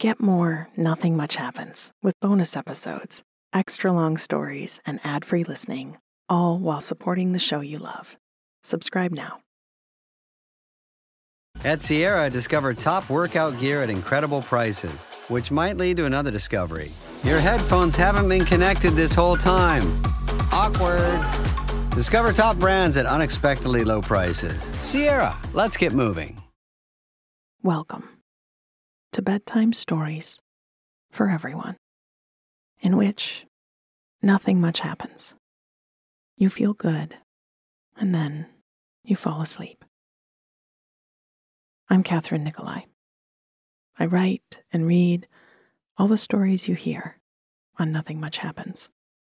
Get more Nothing Much Happens with bonus episodes, extra long stories, and ad-free listening, all while supporting the show you love. Subscribe now. At Sierra, discover top workout gear at incredible prices, which might lead to another discovery. Your headphones haven't been connected this whole time. Awkward. Discover top brands at unexpectedly low prices. Sierra, let's get moving. Welcome to Bedtime Stories for Everyone, in which nothing much happens. You feel good, and then you fall asleep. I'm Catherine Nicolai. I write and read all the stories you hear on Nothing Much Happens.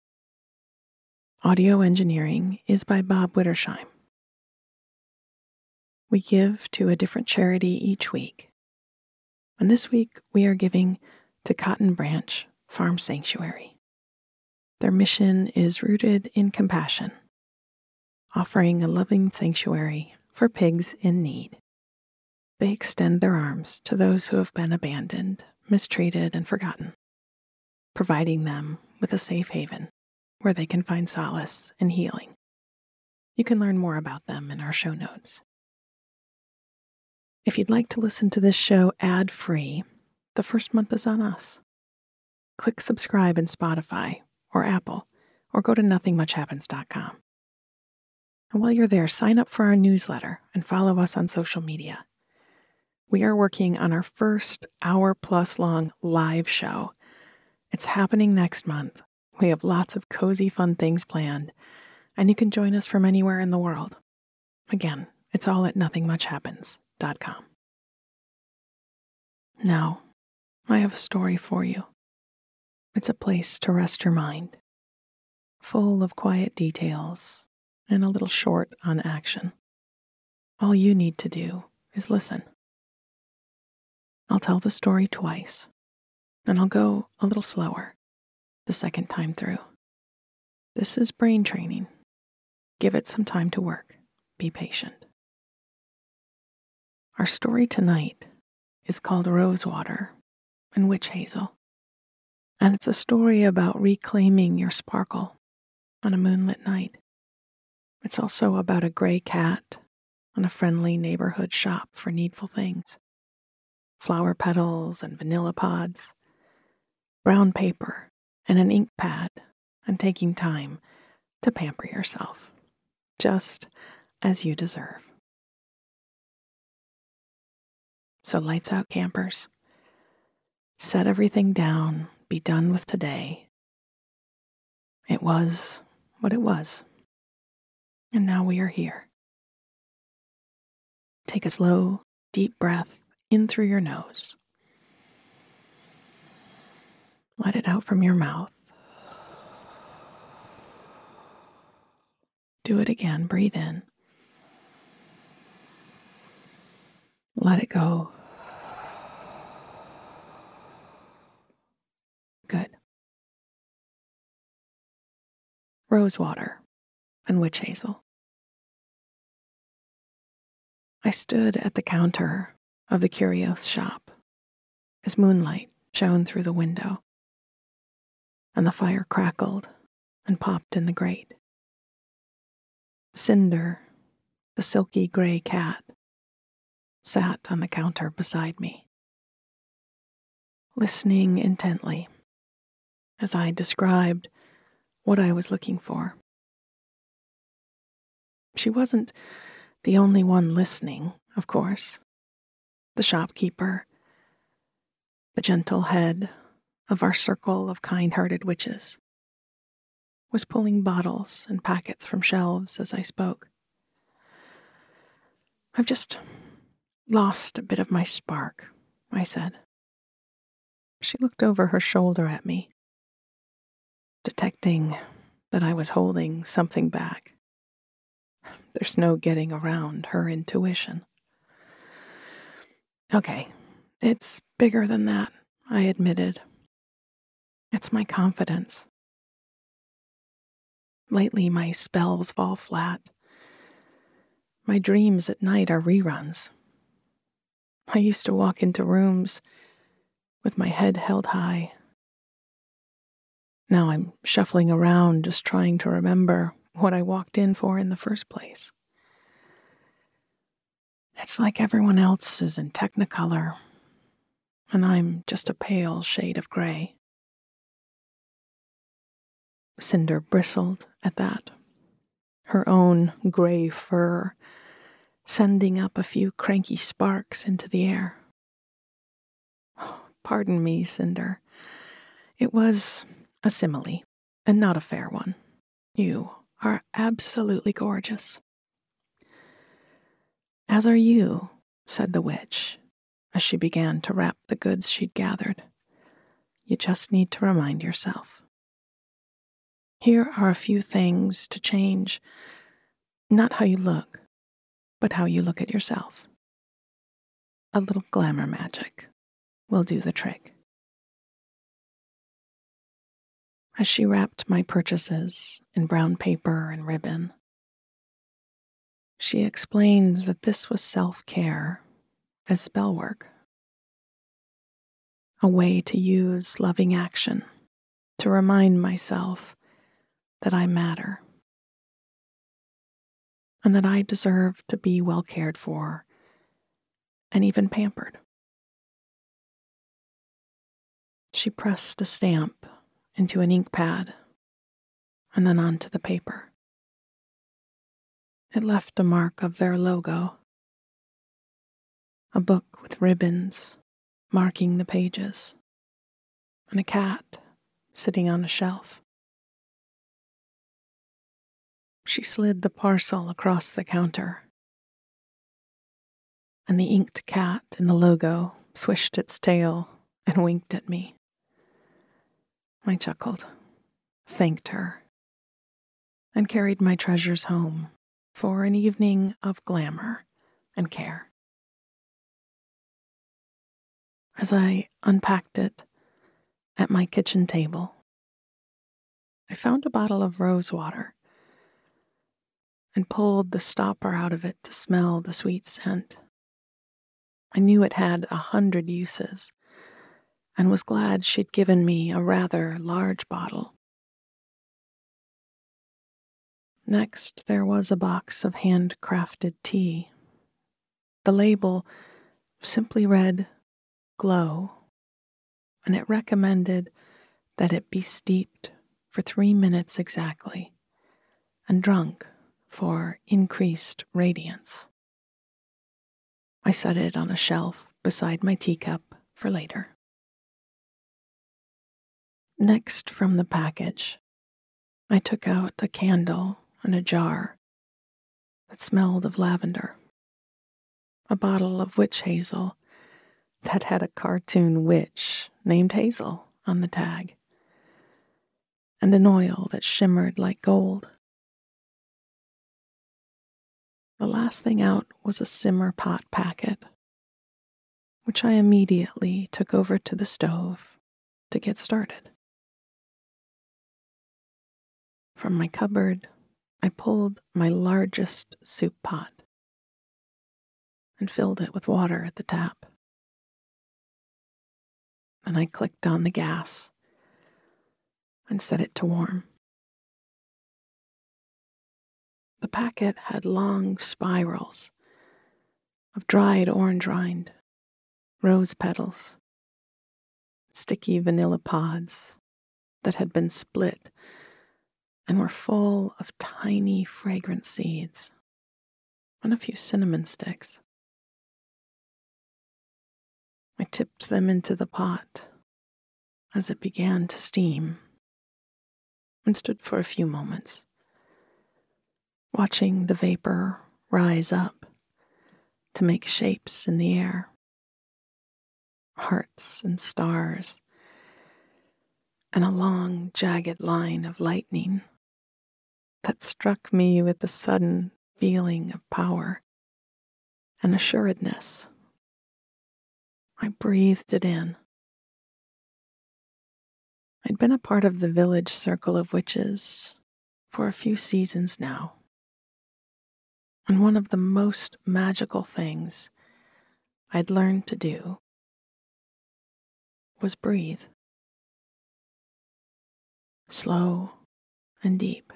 Audio engineering is by Bob Wittersheim. We give to a different charity each week. And this week we are giving to Cotton Branch Farm Sanctuary. Their mission is rooted in compassion, offering a loving sanctuary for pigs in need. They extend their arms to those who have been abandoned, mistreated, and forgotten, providing them with a safe haven where they can find solace and healing. You can learn more about them in our show notes. If you'd like to listen to this show ad-free, the first month is on us. Click subscribe in Spotify or Apple, or go to nothingmuchhappens.com. And while you're there, sign up for our newsletter and follow us on social media. We are working on our first hour-plus long live show. It's happening next month. We have lots of cozy, fun things planned, and you can join us from anywhere in the world. Again, it's all at nothingmuchhappens.com. Now, I have a story for you. It's a place to rest your mind, full of quiet details and a little short on action. All you need to do is listen. I'll tell the story twice, and I'll go a little slower the second time through. This is brain training. Give it some time to work. Be patient. Our story tonight is called Rosewater and Witch Hazel, and it's a story about reclaiming your sparkle on a moonlit night. It's also about a gray cat and a friendly neighborhood shop for needful things. Flower petals and vanilla pods, brown paper and an ink pad, and taking time to pamper yourself, just as you deserve. So lights out, campers. Set everything down, be done with today. It was what it was, and now we are here. Take a slow, deep breath in through your nose. Let it out from your mouth. Do it again. Breathe in. Let it go. Good. Rosewater and Witch Hazel. I stood at the counter of the curios shop as moonlight shone through the window, and the fire crackled and popped in the grate. Cinder, the silky gray cat, sat on the counter beside me, listening intently as I described what I was looking for. She wasn't the only one listening, of course. The shopkeeper, the gentle head of our circle of kind-hearted witches, was pulling bottles and packets from shelves as I spoke. I've just lost a bit of my spark, I said. She looked over her shoulder at me, detecting that I was holding something back. There's no getting around her intuition. Okay, it's bigger than that, I admitted. It's my confidence. Lately, my spells fall flat. My dreams at night are reruns. I used to walk into rooms with my head held high. Now I'm shuffling around just trying to remember what I walked in for in the first place. It's like everyone else is in Technicolor, and I'm just a pale shade of gray. Cinder bristled at that, her own gray fur sending up a few cranky sparks into the air. Oh, pardon me, Cinder. It was a simile, and not a fair one. You are absolutely gorgeous. As are you, said the witch, as she began to wrap the goods she'd gathered. You just need to remind yourself. Here are a few things to change, not how you look, but how you look at yourself. A little glamour magic will do the trick. As she wrapped my purchases in brown paper and ribbon, she explained that this was self-care as spell work, a way to use loving action to remind myself that I matter and that I deserve to be well cared for and even pampered. She pressed a stamp into an ink pad and then onto the paper. It left a mark of their logo, a book with ribbons marking the pages, and a cat sitting on a shelf. She slid the parcel across the counter, and the inked cat in the logo swished its tail and winked at me. I chuckled, thanked her, and carried my treasures home for an evening of glamour and care. As I unpacked it at my kitchen table, I found a bottle of rose water and pulled the stopper out of it to smell the sweet scent. I knew it had 100 uses and was glad she'd given me a rather large bottle. Next, there was a box of handcrafted tea. The label simply read, "Glow," and it recommended that it be steeped for 3 minutes exactly and drunk for increased radiance. I set it on a shelf beside my teacup for later. Next from the package, I took out a candle and a jar that smelled of lavender, a bottle of witch hazel that had a cartoon witch named Hazel on the tag, and an oil that shimmered like gold. The last thing out was a simmer pot packet, which I immediately took over to the stove to get started. From my cupboard, I pulled my largest soup pot and filled it with water at the tap. Then I clicked on the gas and set it to warm. The packet had long spirals of dried orange rind, rose petals, sticky vanilla pods that had been split and were full of tiny fragrant seeds and a few cinnamon sticks. I tipped them into the pot as it began to steam and stood for a few moments, watching the vapor rise up to make shapes in the air, hearts and stars, and a long, jagged line of lightning that struck me with a sudden feeling of power and assuredness. I breathed it in. I'd been a part of the village circle of witches for a few seasons now, and one of the most magical things I'd learned to do was breathe. Slow and deep,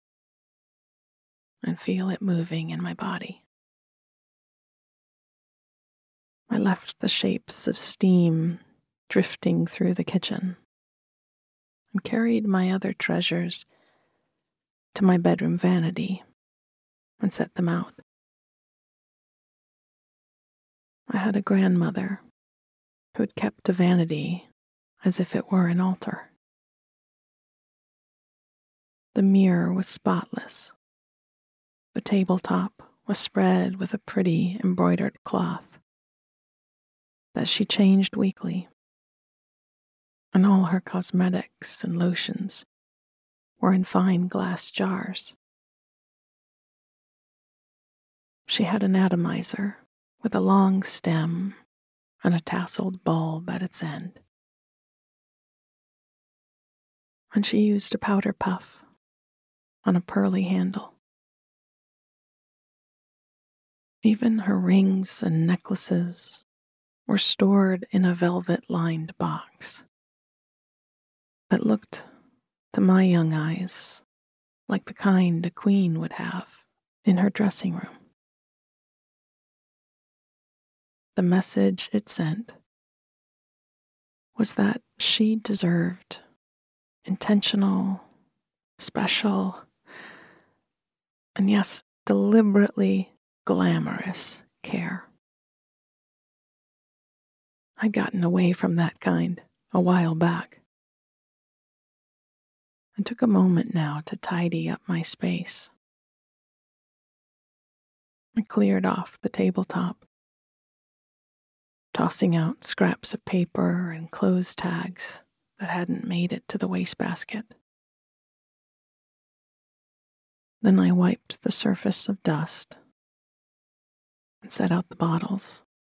and feel it moving in my body. I left the shapes of steam drifting through the kitchen and carried my other treasures to my bedroom vanity and set them out. I had a grandmother who had kept a vanity as if it were an altar. The mirror was spotless. The tabletop was spread with a pretty embroidered cloth that she changed weekly, and all her cosmetics and lotions were in fine glass jars. She had an atomizer with a long stem and a tasseled bulb at its end. And she used a powder puff on a pearly handle. Even her rings and necklaces were stored in a velvet-lined box that looked, to my young eyes, like the kind a queen would have in her dressing room. The message it sent was that she deserved intentional, special, and yes, deliberately glamorous care. I'd gotten away from that kind a while back and took a moment now to tidy up my space. I cleared off the tabletop, tossing out scraps of paper and clothes tags that hadn't made it to the wastebasket. Then I wiped the surface of dust and set out the bottles.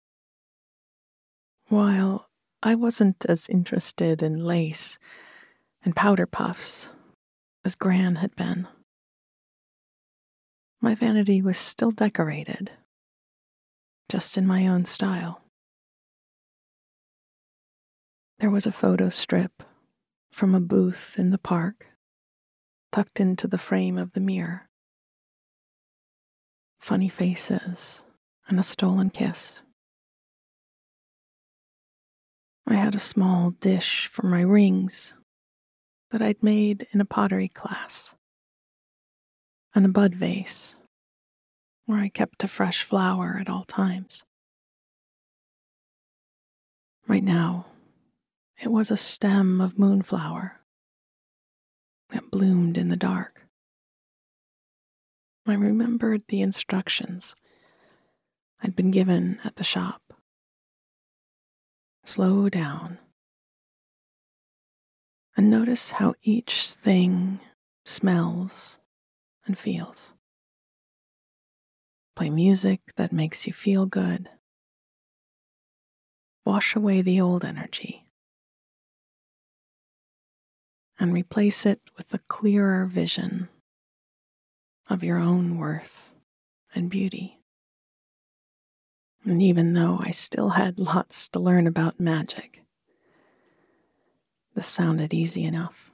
While I wasn't as interested in lace and powder puffs as Gran had been, my vanity was still decorated, just in my own style. There was a photo strip from a booth in the park tucked into the frame of the mirror. Funny faces and a stolen kiss. I had a small dish for my rings that I'd made in a pottery class, and a bud vase where I kept a fresh flower at all times. Right now, it was a stem of moonflower that bloomed in the dark. I remembered the instructions I'd been given at the shop. Slow down and notice how each thing smells and feels. Play music that makes you feel good. Wash away the old energy and replace it with a clearer vision of your own worth and beauty. And even though I still had lots to learn about magic, this sounded easy enough.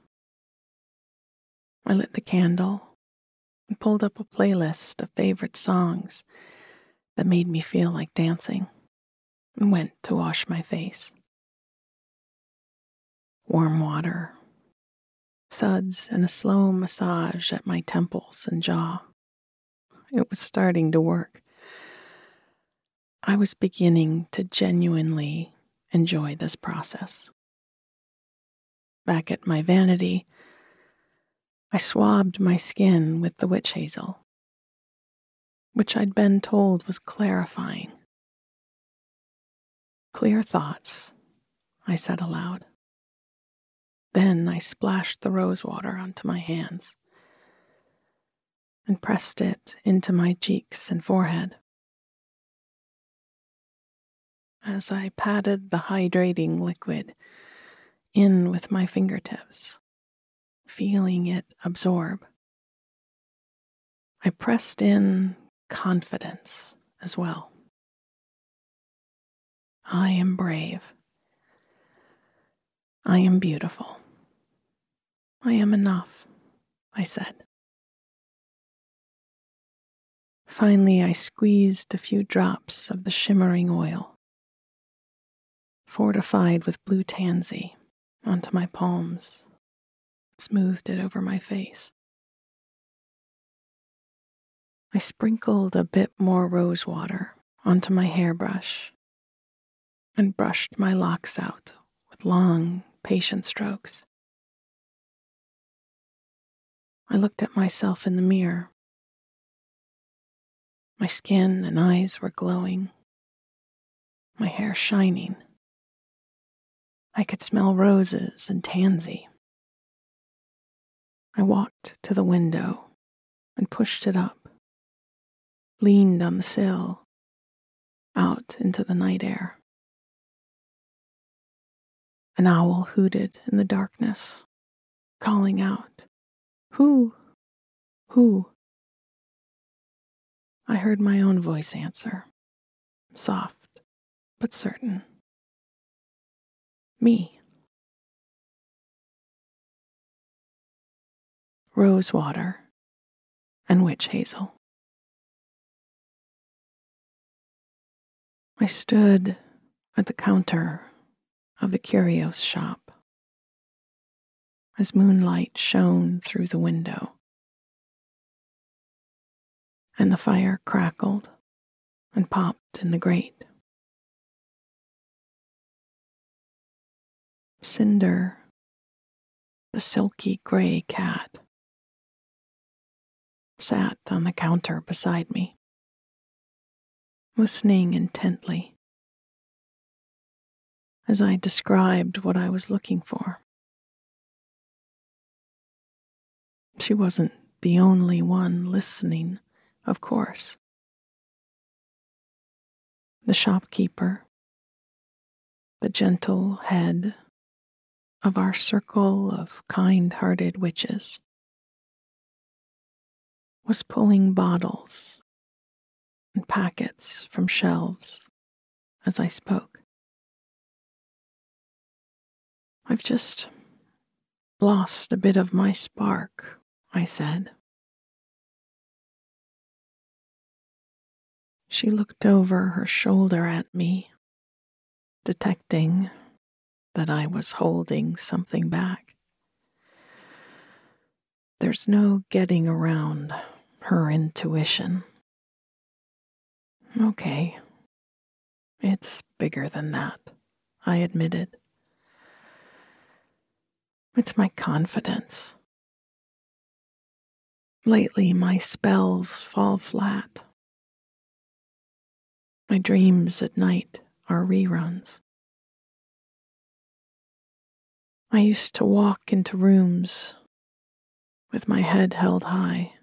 I lit the candle and pulled up a playlist of favorite songs that made me feel like dancing and went to wash my face. Warm water, suds, and a slow massage at my temples and jaw. It was starting to work. I was beginning to genuinely enjoy this process. Back at my vanity, I swabbed my skin with the witch hazel, which I'd been told was clarifying. Clear thoughts, I said aloud. Then I splashed the rose water onto my hands and pressed it into my cheeks and forehead. As I patted the hydrating liquid in with my fingertips, feeling it absorb, I pressed in confidence as well. I am brave. I am beautiful. I am enough, I said. Finally, I squeezed a few drops of the shimmering oil, fortified with blue tansy, onto my palms, smoothed it over my face. I sprinkled a bit more rose water onto my hairbrush and brushed my locks out with long, patient strokes. I looked at myself in the mirror. My skin and eyes were glowing, my hair shining. I could smell roses and tansy. I walked to the window and pushed it up, leaned on the sill, out into the night air. An owl hooted in the darkness, calling out, "Who? Who?" I heard my own voice answer, soft but certain. Me. Rose water and witch hazel. I stood at the counter of the curios shop as moonlight shone through the window, and the fire crackled and popped in the grate. Cinder, the silky gray cat, sat on the counter beside me, listening intently as I described what I was looking for. She wasn't the only one listening, of course. The shopkeeper, the gentle head of our circle of kind-hearted witches, was pulling bottles and packets from shelves as I spoke. "I've just lost a bit of my spark," I said. She looked over her shoulder at me, detecting that I was holding something back. There's no getting around her intuition. Okay, it's bigger than that, I admitted. It's my confidence. Lately, my spells fall flat. My dreams at night are reruns. I used to walk into rooms with my head held high.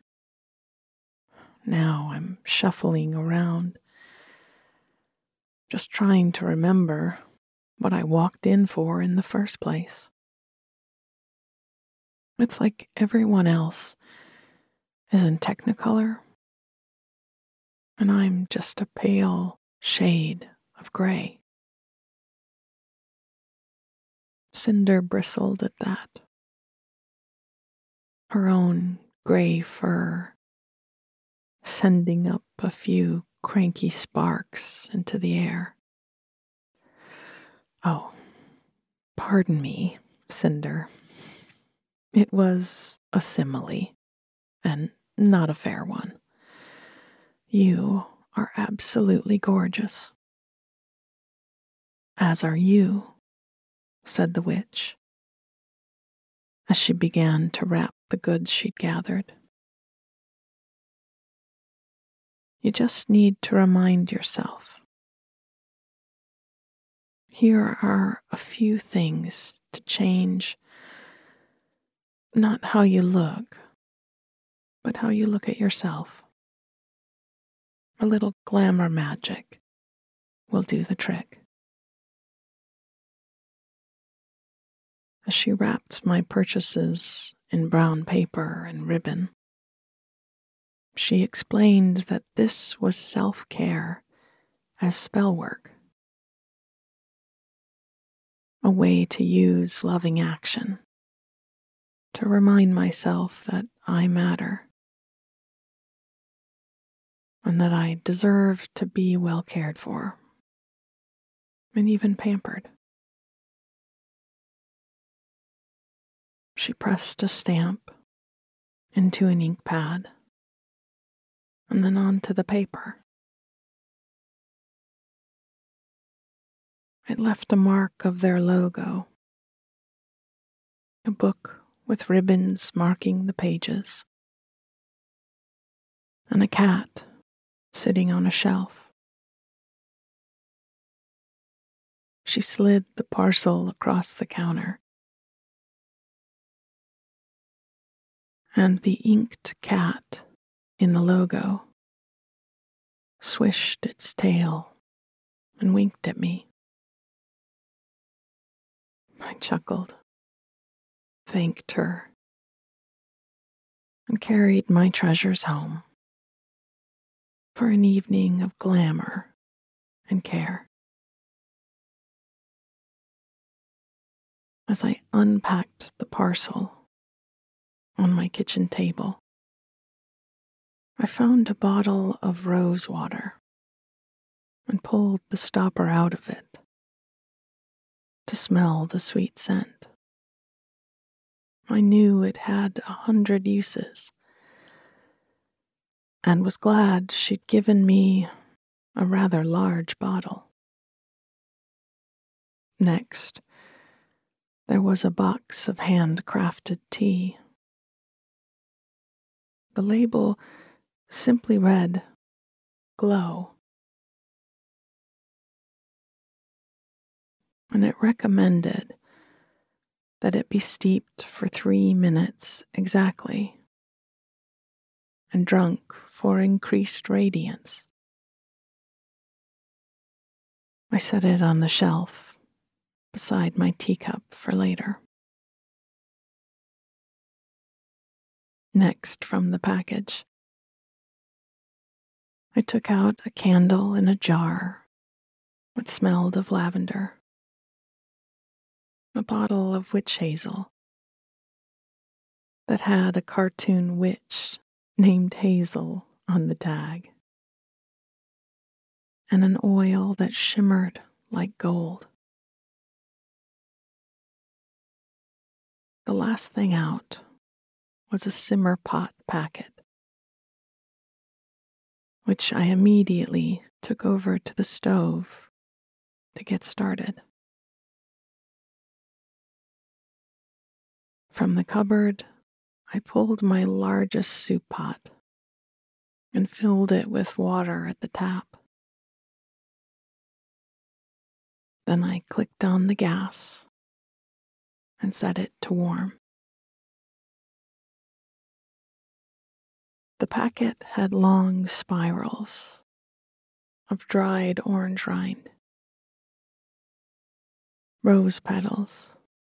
Now I'm shuffling around, just trying to remember what I walked in for in the first place. It's like everyone else is in Technicolor, and I'm just a pale shade of gray. Cinder bristled at that. Her own gray fur sending up a few cranky sparks into the air. "Oh, pardon me, Cinder. It was a simile, and not a fair one. You are absolutely gorgeous." "As are you," said the witch, as she began to wrap the goods she'd gathered. "You just need to remind yourself. Here are a few things to change, not how you look, but how you look at yourself. A little glamour magic will do the trick." As she wrapped my purchases in brown paper and ribbon, she explained that this was self-care as spell work. a way to use loving action, to remind myself that I matter and that I deserve to be well cared for and even pampered. She pressed a stamp into an ink pad and then onto the paper. It left a mark of their logo, a book with ribbons marking the pages, and a cat sitting on a shelf. She slid the parcel across the counter, and the inked cat in the logo swished its tail and winked at me. I chuckled, thanked her, and carried my treasures home for an evening of glamour and care. As I unpacked the parcel on my kitchen table, I found a bottle of rose water and pulled the stopper out of it to smell the sweet scent. I knew it had 100 uses and was glad she'd given me a rather large bottle. Next, there was a box of handcrafted tea. The label simply read, "Glow," and it recommended that it be steeped for 3 minutes exactly and drunk for increased radiance. I set it on the shelf beside my teacup for later. Next, from the package, I took out a candle in a jar that smelled of lavender, a bottle of witch hazel that had a cartoon witch named Hazel on the tag, and an oil that shimmered like gold. The last thing out was a simmer pot packet, which I immediately took over to the stove to get started. From the cupboard, I pulled my largest soup pot and filled it with water at the tap. Then I clicked on the gas and set it to warm. The packet had long spirals of dried orange rind, rose petals,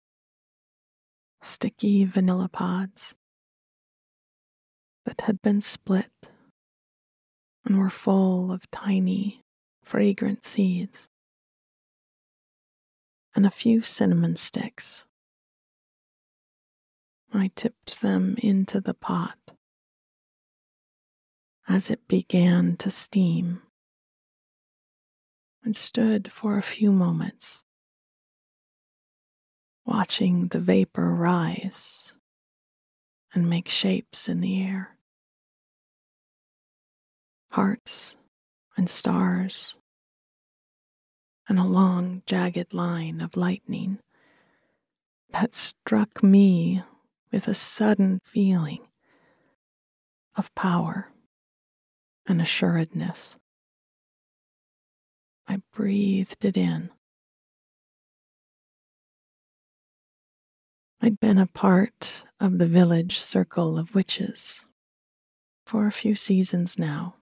sticky vanilla pods that had been split and were full of tiny, fragrant seeds, and a few cinnamon sticks. I tipped them into the pot as it began to steam and stood for a few moments, watching the vapor rise and make shapes in the air. Hearts and stars, and a long, jagged line of lightning that struck me with a sudden feeling of power and assuredness. I breathed it in. I'd been a part of the village circle of witches for a few seasons now,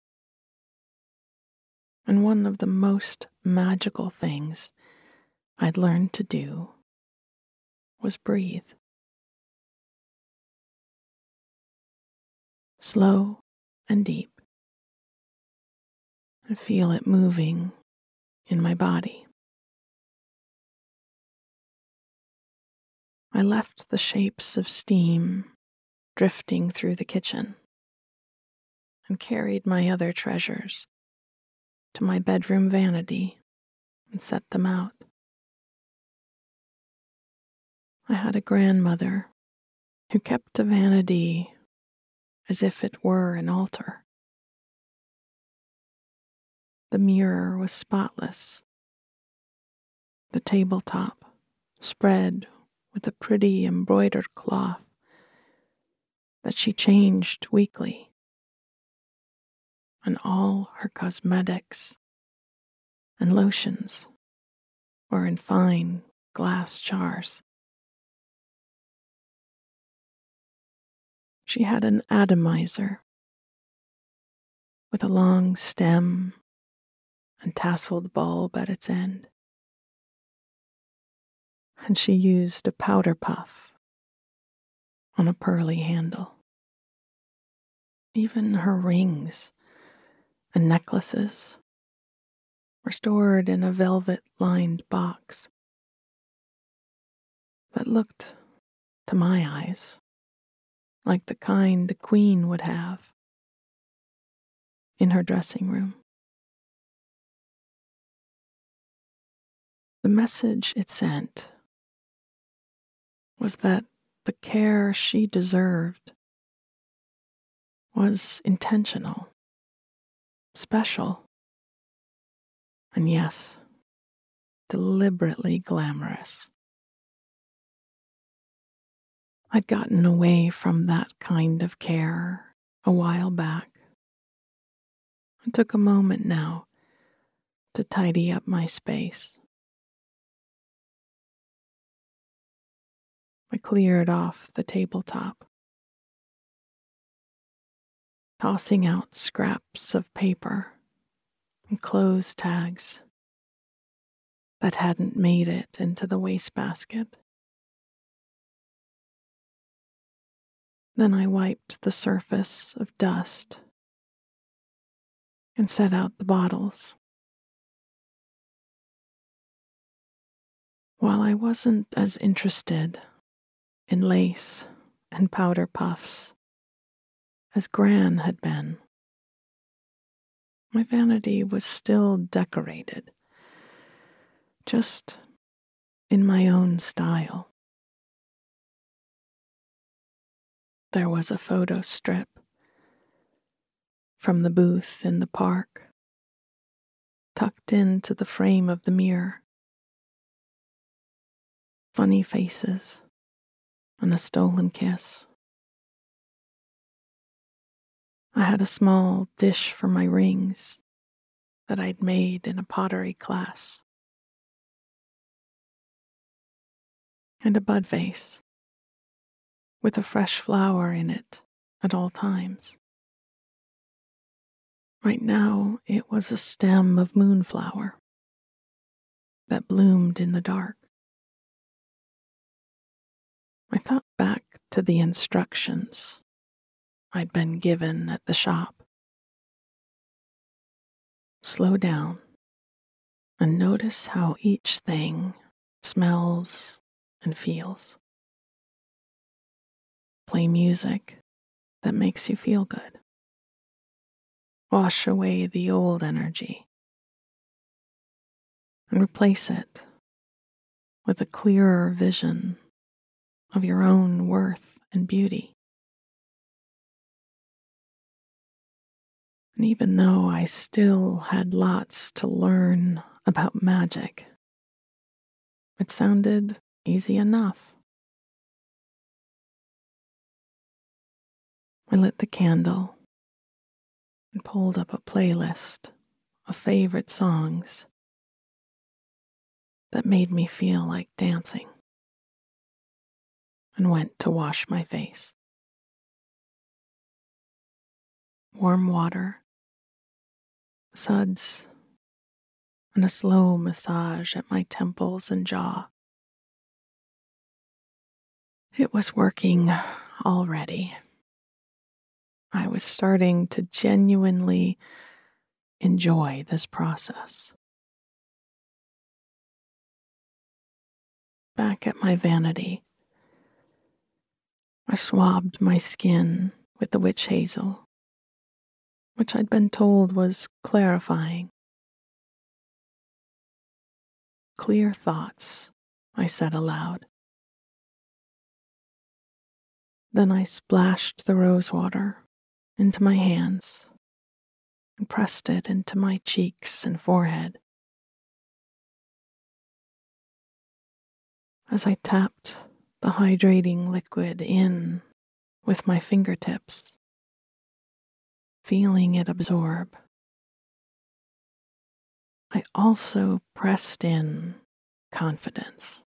and one of the most magical things I'd learned to do was breathe. Slow and deep, and feel it moving in my body. I left the shapes of steam drifting through the kitchen and carried my other treasures to my bedroom vanity and set them out. I had a grandmother who kept a vanity as if it were an altar. The mirror was spotless, the tabletop spread with a pretty embroidered cloth that she changed weekly, and all her cosmetics and lotions were in fine glass jars. She had an atomizer with a long stem and tasseled bulb at its end, and she used a powder puff on a pearly handle. Even her rings and necklaces were stored in a velvet-lined box that looked, to my eyes, like the kind a queen would have in her dressing room. The message it sent was that the care she deserved was intentional, special, and yes, deliberately glamorous. I'd gotten away from that kind of care a while back. I took a moment now to tidy up my space. I cleared off the tabletop, tossing out scraps of paper and clothes tags that hadn't made it into the wastebasket. Then I wiped the surface of dust and set out the bottles. While I wasn't as interested in lace and powder puffs as Gran had been, my vanity was still decorated, just in my own style. There was a photo strip from the booth in the park, tucked into the frame of the mirror. Funny faces and a stolen kiss. I had a small dish for my rings that I'd made in a pottery class, and a bud vase with a fresh flower in it at all times. Right now, it was a stem of moonflower that bloomed in the dark. I thought back to the instructions I'd been given at the shop. Slow down and notice how each thing smells and feels. Play music that makes you feel good. Wash away the old energy and replace it with a clearer vision of your own worth and beauty. And even though I still had lots to learn about magic, it sounded easy enough. I lit the candle and pulled up a playlist of favorite songs that made me feel like dancing, and went to wash my face. Warm water, suds, and a slow massage at my temples and jaw. It was working already. I was starting to genuinely enjoy this process. Back at my vanity, I swabbed my skin with the witch hazel, which I'd been told was clarifying. Clear thoughts, I said aloud. Then I splashed the rose water into my hands and pressed it into my cheeks and forehead. As I tapped the hydrating liquid in with my fingertips, feeling it absorb, I also pressed in confidence.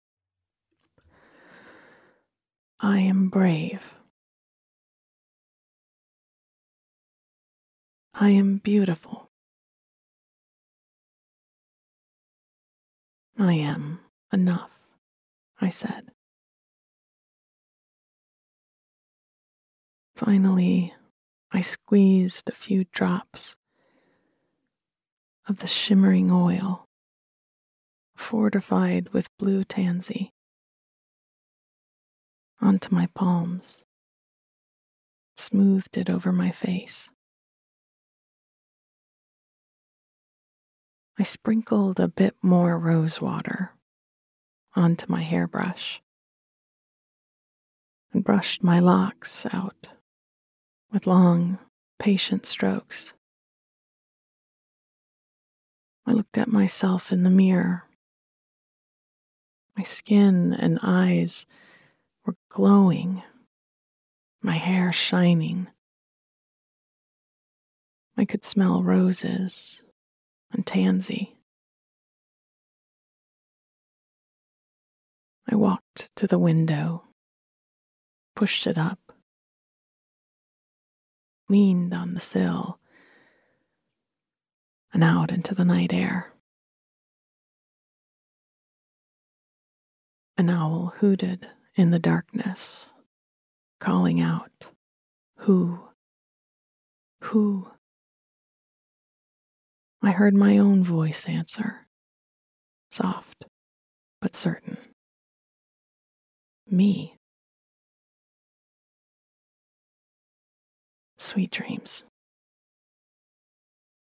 I am brave. I am beautiful. I am enough, I said. Finally, I squeezed a few drops of the shimmering oil, fortified with blue tansy, onto my palms, smoothed it over my face. I sprinkled a bit more rose water onto my hairbrush and brushed my locks out with long, patient strokes. I looked at myself in the mirror. My skin and eyes were glowing, my hair shining. I could smell roses and tansy. I walked to the window, pushed it up, leaned on the sill, and out into the night air. An owl hooted in the darkness, calling out, "Who? Who?" I heard my own voice answer, soft but certain. Me. Sweet dreams.